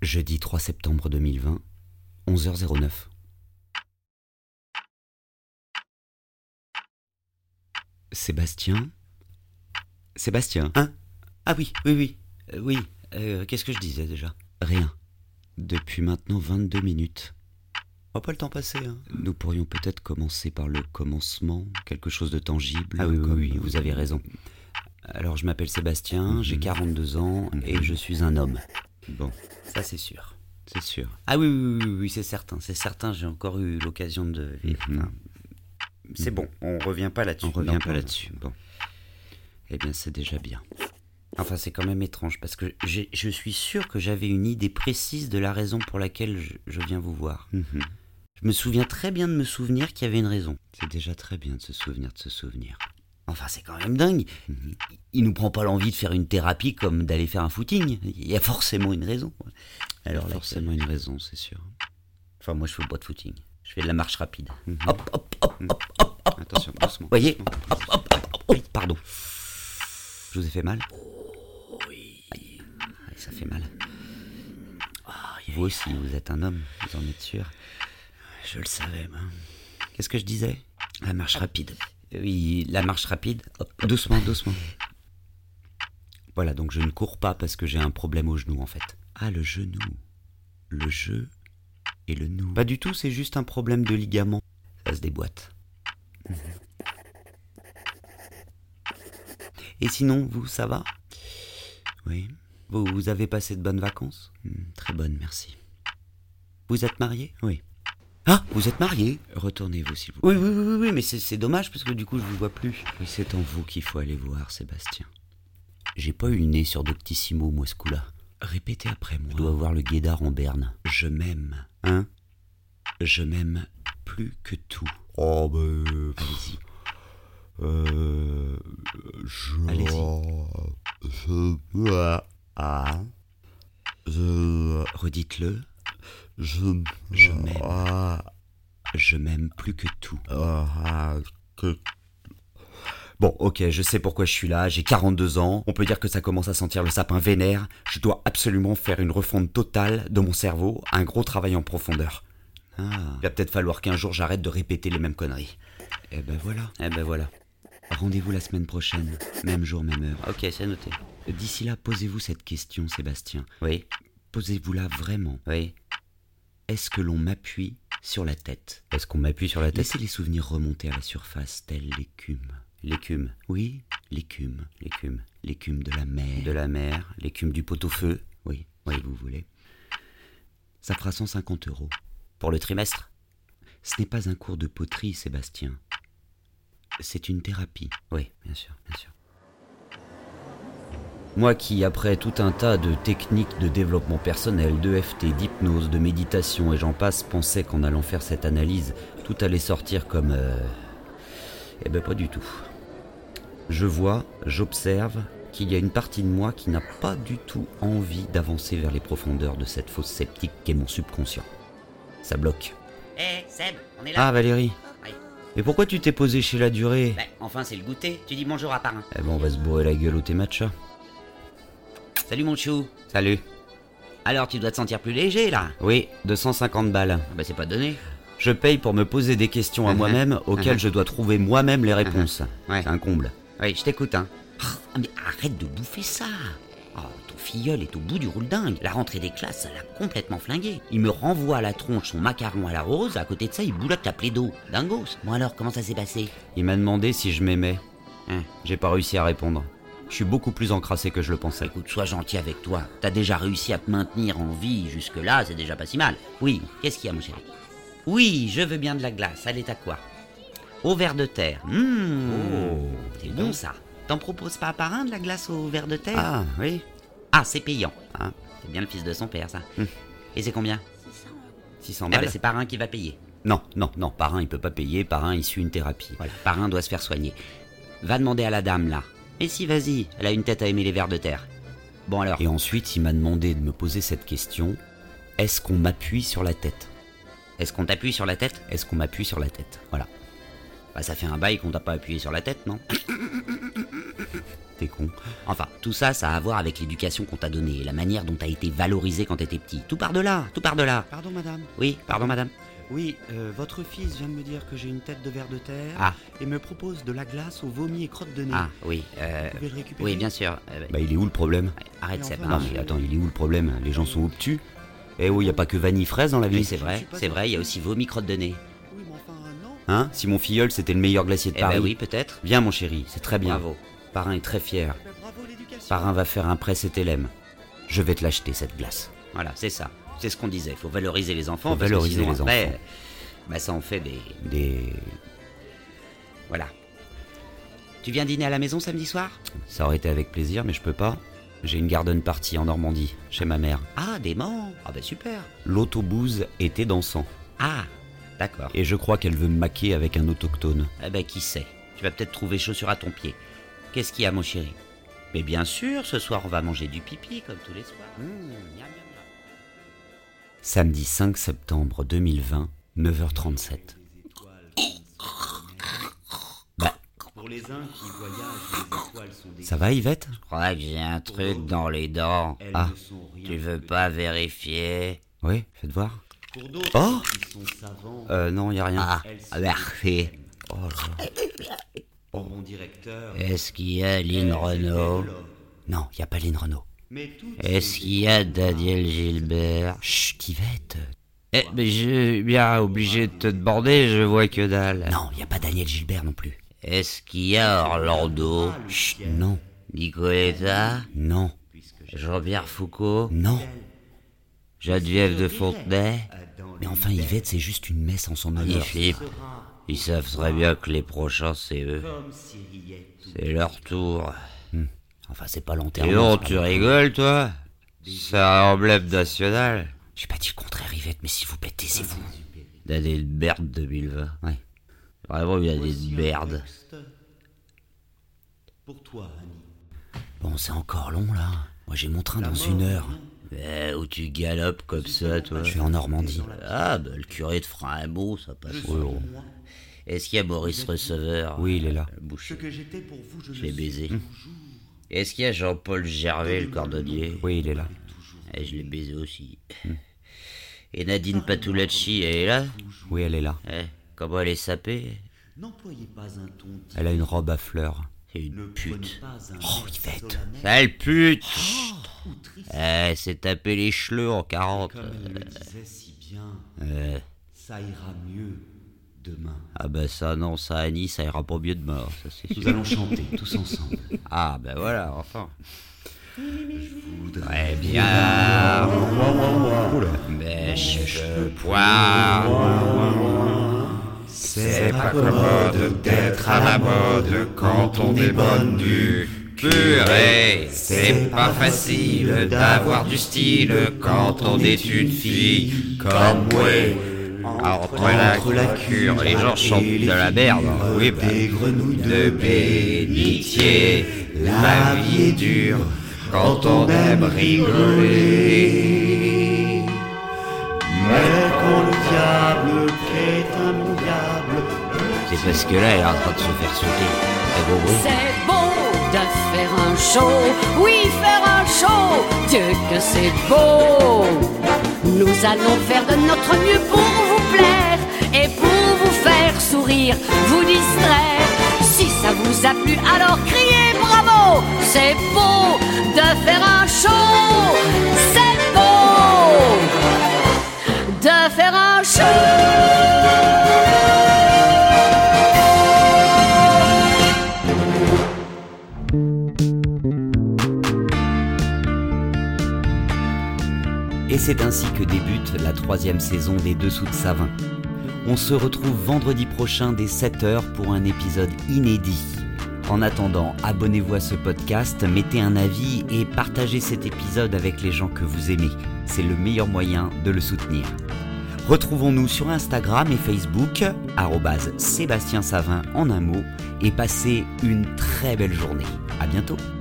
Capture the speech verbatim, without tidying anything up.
Jeudi trois septembre deux mille vingt, onze heures zéro neuf. Sébastien Sébastien Hein? Ah oui, oui, oui, euh, oui. Euh, qu'est-ce que je disais déjà? Rien. Depuis maintenant vingt-deux minutes. On va pas le temps passer, hein. Nous pourrions peut-être commencer par le commencement, quelque chose de tangible. Ah oui, oui, comme- oui, vous avez raison. Alors, je m'appelle Sébastien, j'ai quarante-deux ans et je suis un homme. Bon, Ça, c'est sûr. c'est sûr. Ah oui, oui, oui, oui, c'est certain, c'est certain, j'ai encore eu l'occasion de vivre. Mhm. Enfin, c'est bon, on revient pas là-dessus. On revient Non, pas non, là-dessus. Bon. Eh bien, c'est déjà bien. Enfin, c'est quand même étrange, parce que j'ai- je suis sûr que j'avais une idée précise de la raison pour laquelle je, je viens vous voir. Mhm. Je me souviens très bien de me souvenir qu'il y avait une raison. C'est déjà très bien de se souvenir de se souvenir. Enfin, c'est quand même dingue. Mhm. Il, il nous prend pas l'envie de faire une thérapie comme d'aller faire un footing. Il y a forcément une raison. Alors, Alors, forcément une raison, c'est sûr. Enfin, moi, je fais pas de footing. Je fais de la marche rapide. Mhm. Hop, hop, hop, hop, hop, hop. Attention, doucement. Voyez, doucement. hop, hop, hop, hop. Oui, pardon. Je vous ai fait mal? Oui. Aïe, ça fait mal. Vous aussi, vous êtes un homme, vous en êtes sûr? Je le savais, moi. Qu'est-ce que je disais? La marche rapide. Oui, la marche rapide. Hop, hop. Doucement, doucement. Voilà, donc je ne cours pas parce que j'ai un problème au genou, en fait. Ah, le genou. Le jeu et le nous. Pas du tout, c'est juste un problème de ligament. Ça se déboîte. Et sinon, vous, ça va? Oui. Vous, vous avez passé de bonnes vacances? Hmm, très bonne, merci. Vous êtes marié? Oui. Ah, vous êtes marié? Retournez-vous, s'il vous plaît. Oui, oui, oui, oui, oui, mais c'est c'est dommage parce que du coup, je vous vois plus. Oui, c'est en vous qu'il faut aller voir, Sébastien. J'ai pas eu le nez sur Doctissimo, moi, ce coup-là. Répétez après moi. Je dois avoir le guédard en berne. Je m'aime. Hein? Je m'aime plus que tout. Oh, ben... Allez-y. Euh... Je... Allez-y. Je... Ah... Je... Redites-le. Je... Je m'aime. Ah... Je m'aime plus que tout. Ah... Que... Bon, ok, je sais pourquoi je suis là, j'ai quarante-deux ans, on peut dire que ça commence à sentir le sapin vénère, je dois absolument faire une refonte totale de mon cerveau, un gros travail en profondeur. Ah. Il va peut-être falloir qu'un jour j'arrête de répéter les mêmes conneries. Eh ben voilà. Eh ben voilà. Rendez-vous la semaine prochaine. Même jour, même heure. Ok, c'est noté. D'ici là, posez-vous cette question, Sébastien. Oui, Posez-vous-la vraiment. oui. Est-ce que l'on m'appuie sur la tête? Est-ce qu'on m'appuie sur la tête? Laissez les souvenirs remonter à la surface, telle l'écume. L'écume, Oui, l'écume. l'écume. L'écume de la mer. De la mer, l'écume du pot-au-feu. Oui, Oui. si vous voulez. Ça fera cent cinquante euros. Pour le trimestre? Ce n'est pas un cours de poterie, Sébastien. C'est une thérapie. Oui, bien sûr, bien sûr. Moi qui, après tout un tas de techniques de développement personnel, de F T, d'hypnose, de méditation et j'en passe, pensais qu'en allant faire cette analyse, tout allait sortir comme... Euh... Eh ben pas du tout. Je vois, j'observe qu'il y a une partie de moi qui n'a pas du tout envie d'avancer vers les profondeurs de cette fosse sceptique qu'est mon subconscient. Ça bloque. Eh, Seb, on est là. Ah Valérie, Oui. mais pourquoi tu t'es posé chez la durée? Ben, enfin, c'est le goûter. Tu dis bonjour à parrain. Eh ben on va se bourrer la gueule au thé matcha. Salut mon chou. Salut. Alors, tu dois te sentir plus léger, là. Oui, deux cent cinquante balles. Ah ben, c'est pas donné. Je paye pour me poser des questions à moi-même auxquelles je dois trouver moi-même les réponses. Ouais. C'est un comble. Oui, je t'écoute, hein. Ah, mais arrête de bouffer ça. Oh, ton filleul est au bout du roule dingue. La rentrée des classes, ça l'a complètement flingué. Il me renvoie à la tronche son macaron à la rose, à côté de ça, il boulotte la plaie d'eau. Dingos. Bon alors, comment ça s'est passé? Il m'a demandé si je m'aimais. Hein? J'ai pas réussi à répondre. Je suis beaucoup plus encrassé que je le pensais. Écoute, sois gentil avec toi. T'as déjà réussi à te maintenir en vie jusque-là, c'est déjà pas si mal. Oui, qu'est-ce qu'il y a, mon chéri? Oui, je veux bien de la glace. Elle est à quoi? Au ver de terre. Mmh. Oh, C'est bon ça. T'en proposes pas à parrain de la glace au ver de terre? Ah, oui. Ah, c'est payant. Ah. C'est bien le fils de son père, ça. Hum. Et c'est combien? six cents Eh balles. ben, c'est parrain qui va payer. Non, non, non, parrain il peut pas payer, parrain il suit une thérapie. Voilà, parrain doit se faire soigner. Va demander à la dame, là. Et si, vas-y, elle a une tête à aimer les vers de terre. Bon alors. Et ensuite il m'a demandé de me poser cette question. Est-ce qu'on m'appuie sur la tête? Est-ce qu'on t'appuie sur la tête? Est-ce qu'on m'appuie sur la tête? Voilà. Bah, ça fait un bail qu'on t'a pas appuyé sur la tête, non? t'es con. Enfin, tout ça, ça a à voir avec l'éducation qu'on t'a donnée, la manière dont t'as été valorisé quand t'étais petit. Tout part de là, tout part de là. Pardon, madame. Oui, pardon, madame. Oui, euh, votre fils vient de me dire que j'ai une tête de ver de terre Ah. et me propose de la glace au vomi et crotte de nez. Ah, oui, euh... Vous pouvez le récupérer? Oui, bien sûr. Euh, Bah il est où le problème? Arrête, Mais Seb. enfin, hein. Non mais attends, il est où le problème? Les gens sont obtus. Eh oh, y a pas que vanille fraise dans la vie. Oui, c'est vrai, c'est vrai, il y a aussi vomi crotte de nez. Oui, mais enfin, non. Hein? Si mon filleul c'était le meilleur glacier de Eh Paris. ben oui, peut-être. Viens mon chéri, c'est très bien. Bravo. Parrain est très fier. Eh ben, bravo l'éducation. Parrain va faire un presse et télème. Je vais te l'acheter cette glace. Voilà, c'est ça. C'est ce qu'on disait. Il faut valoriser les enfants. Faut parce que valoriser sinon, les après, enfants. Bah, ça en fait des. Des... Voilà. Tu viens dîner à la maison samedi soir? Ça aurait été avec plaisir mais je peux pas. J'ai une garden party en Normandie, chez ma mère. Ah, des mants. Ah, bah super. L'autobouze était dansant. Ah, d'accord. Et je crois qu'elle veut me maquer avec un autochtone. Eh ben, qui sait? Tu vas peut-être trouver chaussure à ton pied. Qu'est-ce qu'il y a, mon chéri? Mais bien sûr, ce soir, on va manger du pipi, comme tous les soirs. Mmh, miam, miam, miam. Samedi cinq septembre deux mille vingt, neuf heures trente-sept. Bah, Pour les uns qui voyagent, les étoiles sont des... ça va Yvette? Je crois que j'ai un truc dans les dents. Elles Ah. ne sont rien. Tu veux pas vérifier? Oui, faites voir. Pour d'autres Oh qui sont savants, Euh, non, y a rien. Ah, merci. Oh là là. pour mon directeur... Est-ce qu'il y a Lynn Renault? Non, y a pas Lynn Renault. Mais toutes Est-ce ces qu'il y a Daniel Gilbert? Chut, Yvette. Eh, mais je suis bien obligé de te demander, je vois que dalle. Non, y a pas Daniel Gilbert non plus. Est-ce qu'il y a Orlando? Chut, non, Nicoletta? non, Jean-Pierre Foucault? non. Geneviève de Fontenay? Mais enfin, Yvette, c'est juste une messe en son Ils honneur. flippent. Ils savent très bien que les prochains, c'est eux. comme s'y riaient tous. C'est leur tour. Enfin, c'est pas Et l'enterrement. non, c'est pas tu le- rigoles, toi? C'est un emblème national. J'ai pas dit le contraire, Yvette, mais s'il vous plaît, taisez-vous. L'année de merde deux mille vingt. Ouais. Vraiment une année Voici de un merde. texte pour toi, Annie. Bon, c'est encore long, là. Moi, j'ai mon train dans une heure. Eh, où tu galopes comme ça, toi? Je vais en Normandie. Ah, bah, le curé te fera un mot, ça passe. Oui, oh. Est-ce qu'il y a Maurice Receveur? Oui, il est là. Le boucher. Ce que j'étais pour vous, je, Je le l'ai suis baisé. toujours. Est-ce qu'il y a Jean-Paul Gervais, le cordonnier? Oui, il est là. Eh, je l'ai baisé aussi. Et Nadine Patulacci, elle est là? Oui, elle est là. Eh, comment elle est sapée? N'employez pas un ton dit, Elle a une robe à fleurs. C'est ne une prenez pute. pas un Oh, air Yvette. solennel Sale pute! ou triste, Eh, c'est taper les cheveux en quarante. comme elle le disait si bien. Euh, Ça ira mieux demain. ah bah ça, non, ça, Annie, ça ira pas mieux demain, ça c'est Nous sûr. allons chanter tous ensemble. Ah bah voilà, enfin. Très bien. Mes cheveux points. C'est pas commode d'être à la mode quand on est bonne du purée. C'est pas facile d'avoir du style quand on est une fille comme moi. Entre la, la cure, les gens chantent de la merde. Oui, bah, de bénitier, la vie est dure quand on aime rigoler. Mais quand le diable est un mon diable, C'est parce que là, elle est en train de se faire sauter. T'as compris? C'est beau de faire un show, oui faire un show, Dieu que c'est beau. Nous allons faire de notre mieux pour vous plaire et pour vous faire sourire, vous distraire. Si ça vous a plu, alors criez bravo. C'est beau de faire un show, c'est beau de faire un show. Et c'est ainsi que débute la troisième saison des Dessous de Savin. On se retrouve vendredi prochain dès sept heures pour un épisode inédit. En attendant, abonnez-vous à ce podcast, mettez un avis et partagez cet épisode avec les gens que vous aimez. C'est le meilleur moyen de le soutenir. Retrouvons-nous sur Instagram et Facebook, arobase Sébastien Savin en un mot, et passez une très belle journée. À bientôt.